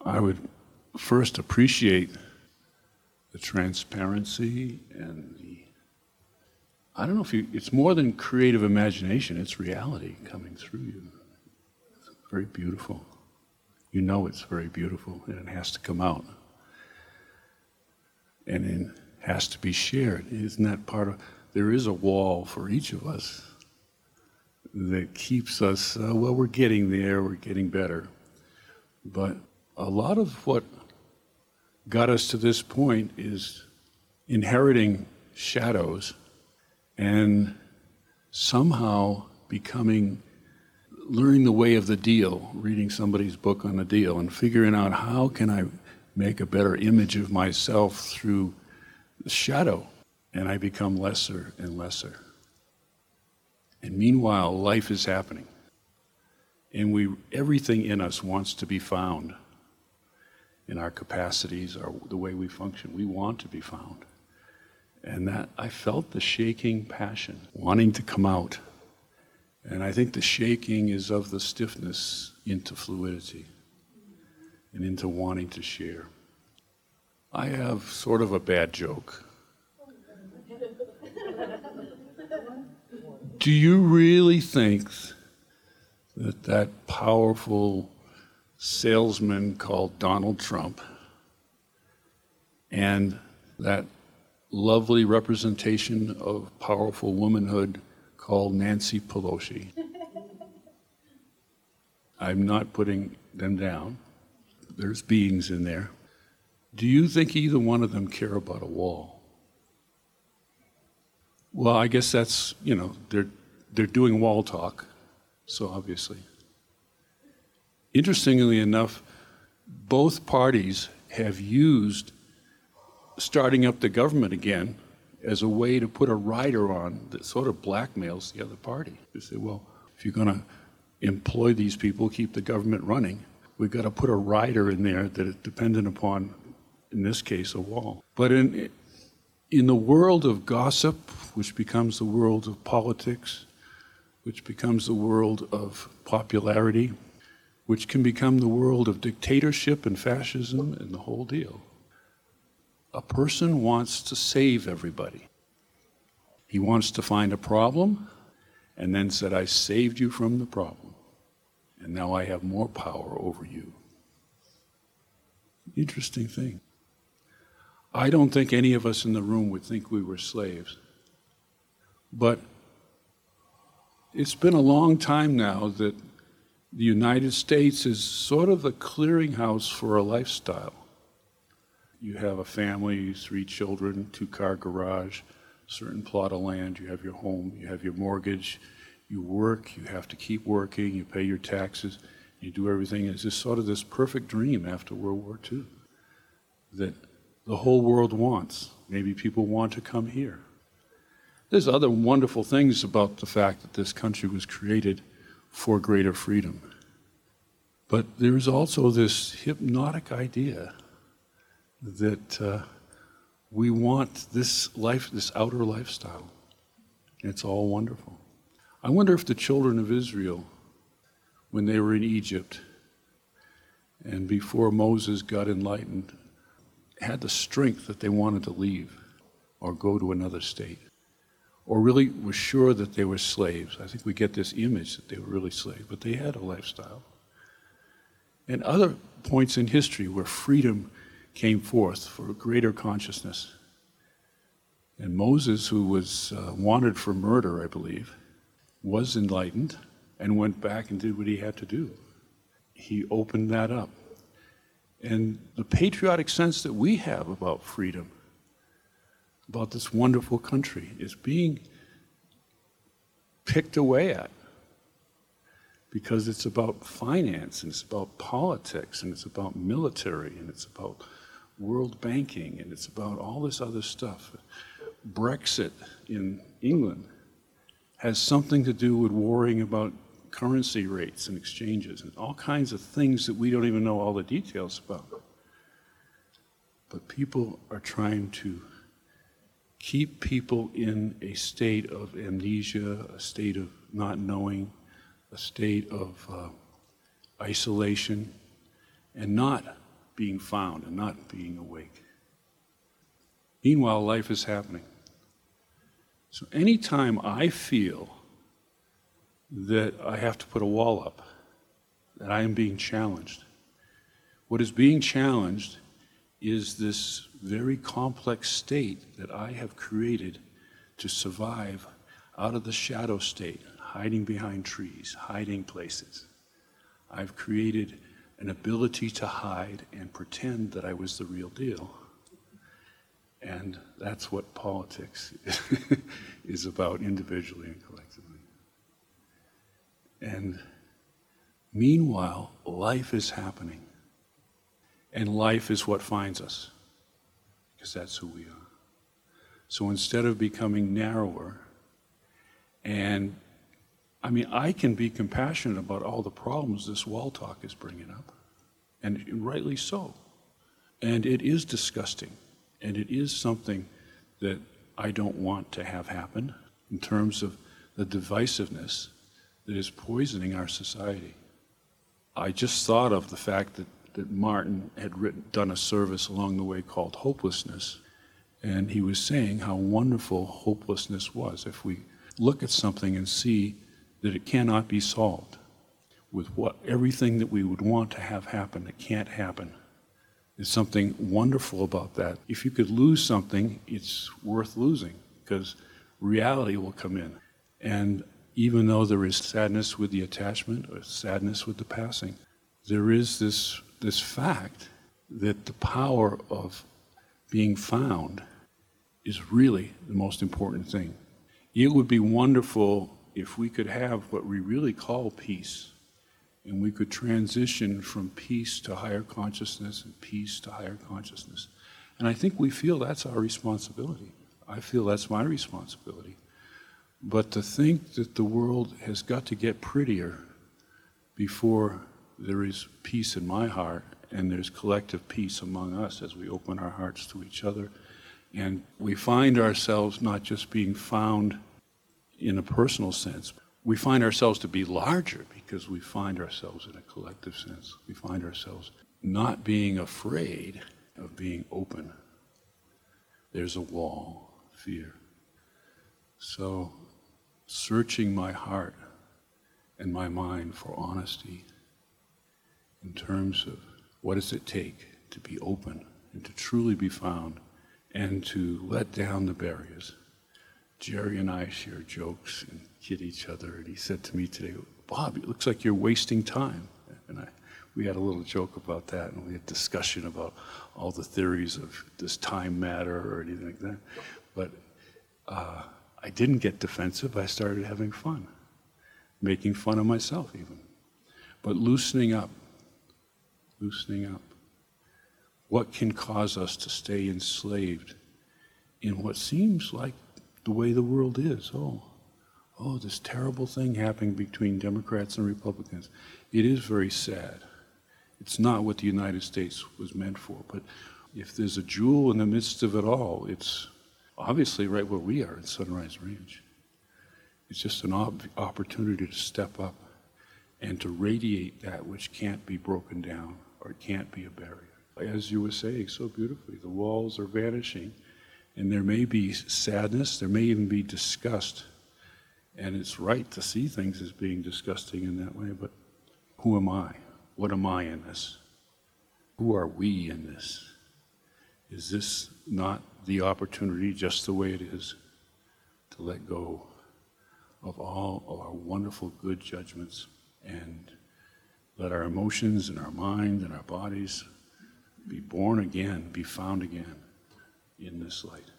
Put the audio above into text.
I would first appreciate the transparency and I don't know if it's more than creative imagination, it's reality coming through you. It's very beautiful. You know it's very beautiful, and it has to come out. And it has to be shared. Isn't that part of, there is a wall for each of us that keeps us, well, we're getting there, we're getting better. But a lot of what got us to this point is inheriting shadows and somehow learning the way of the deal, reading somebody's book on the deal and figuring out how can I make a better image of myself through the shadow, and I become lesser and lesser. And meanwhile, life is happening. And everything in us wants to be found in our capacities, the way we function. We want to be found. And that I felt the shaking passion, wanting to come out. And I think the shaking is of the stiffness into fluidity and into wanting to share. I have sort of a bad joke. Do you really think that powerful salesman called Donald Trump and that lovely representation of powerful womanhood called Nancy Pelosi. I'm not putting them down. There's beings in there. Do you think either one of them care about a wall? Well, I guess that's, they're doing wall talk, so obviously. Interestingly enough, both parties have used starting up the government again as a way to put a rider on that sort of blackmails the other party. They say, well, if you're going to employ these people, keep the government running, we've got to put a rider in there that is dependent upon, in this case, a wall. But in the world of gossip, which becomes the world of politics, which becomes the world of popularity, which can become the world of dictatorship and fascism and the whole deal, a person wants to save everybody. He wants to find a problem and then said, I saved you from the problem, and now I have more power over you. Interesting thing. I don't think any of us in the room would think we were slaves. But it's been a long time now that the United States is sort of the clearinghouse for a lifestyle. You have a family, 3 children, 2-car garage, certain plot of land, you have your home, you have your mortgage, you work, you have to keep working, you pay your taxes, you do everything. It's just sort of this perfect dream after World War II that the whole world wants. Maybe people want to come here. There's other wonderful things about the fact that this country was created for greater freedom. But there's also this hypnotic idea that we want this life, this outer lifestyle. It's all wonderful. I wonder if the children of Israel, when they were in Egypt and before Moses got enlightened, had the strength that they wanted to leave or go to another state, or really were sure that they were slaves. I think we get this image that they were really slaves, but they had a lifestyle. And other points in history where freedom came forth for greater consciousness. And Moses, who was wanted for murder, I believe, was enlightened and went back and did what he had to do. He opened that up. And the patriotic sense that we have about freedom, about this wonderful country, is being picked away at because it's about finance, and it's about politics, and it's about military, and it's about world banking, and it's about all this other stuff. Brexit in England has something to do with worrying about currency rates and exchanges and all kinds of things that we don't even know all the details about. But people are trying to keep people in a state of amnesia, a state of not knowing, a state of isolation, and not being found and not being awake. Meanwhile, life is happening. So anytime I feel that I have to put a wall up, that I am being challenged, what is being challenged is this very complex state that I have created to survive out of the shadow state, hiding behind trees, hiding places. I've created an ability to hide and pretend that I was the real deal. And that's what politics is about, individually and collectively. And meanwhile, life is happening. And life is what finds us, because that's who we are. So instead of becoming narrower, and I can be compassionate about all the problems this wall talk is bringing up, and rightly so. And it is disgusting, and it is something that I don't want to have happen in terms of the divisiveness that is poisoning our society. I just thought of the fact that Martin had done a service along the way called Hopelessness, and he was saying how wonderful hopelessness was. If we look at something and see that it cannot be solved with everything that we would want to have happen that can't happen, there's something wonderful about that. If you could lose something, it's worth losing, because reality will come in. And even though there is sadness with the attachment or sadness with the passing, there is this fact that the power of being found is really the most important thing. It would be wonderful if we could have what we really call peace, and we could transition from peace to higher consciousness and peace to higher consciousness. And I think we feel that's our responsibility. I feel that's my responsibility. But to think that the world has got to get prettier before there is peace in my heart, and there's collective peace among us as we open our hearts to each other, and we find ourselves not just being found in a personal sense, we find ourselves to be larger because we find ourselves in a collective sense. We find ourselves not being afraid of being open. There's a wall, fear. So, searching my heart and my mind for honesty in terms of what does it take to be open and to truly be found and to let down the barriers. Jerry and I share jokes and kid each other, and he said to me today, "Bob, it looks like you're wasting time." And we had a little joke about that, and we had discussion about all the theories of does time matter or anything like that. But I didn't get defensive. I started having fun, making fun of myself even. But loosening up. What can cause us to stay enslaved in what seems like the way the world is? Oh, this terrible thing happening between Democrats and Republicans. It is very sad. It's not what the United States was meant for, but if there's a jewel in the midst of it all, it's obviously right where we are in Sunrise Range. It's just an opportunity to step up and to radiate that which can't be broken down or it can't be a barrier. As you were saying so beautifully, the walls are vanishing, and there may be sadness, there may even be disgust, and it's right to see things as being disgusting in that way, but who am I? What am I in this? Who are we in this? Is this not the opportunity, just the way it is, to let go of all of our wonderful good judgments and let our emotions and our mind and our bodies be born again, be found again in this light?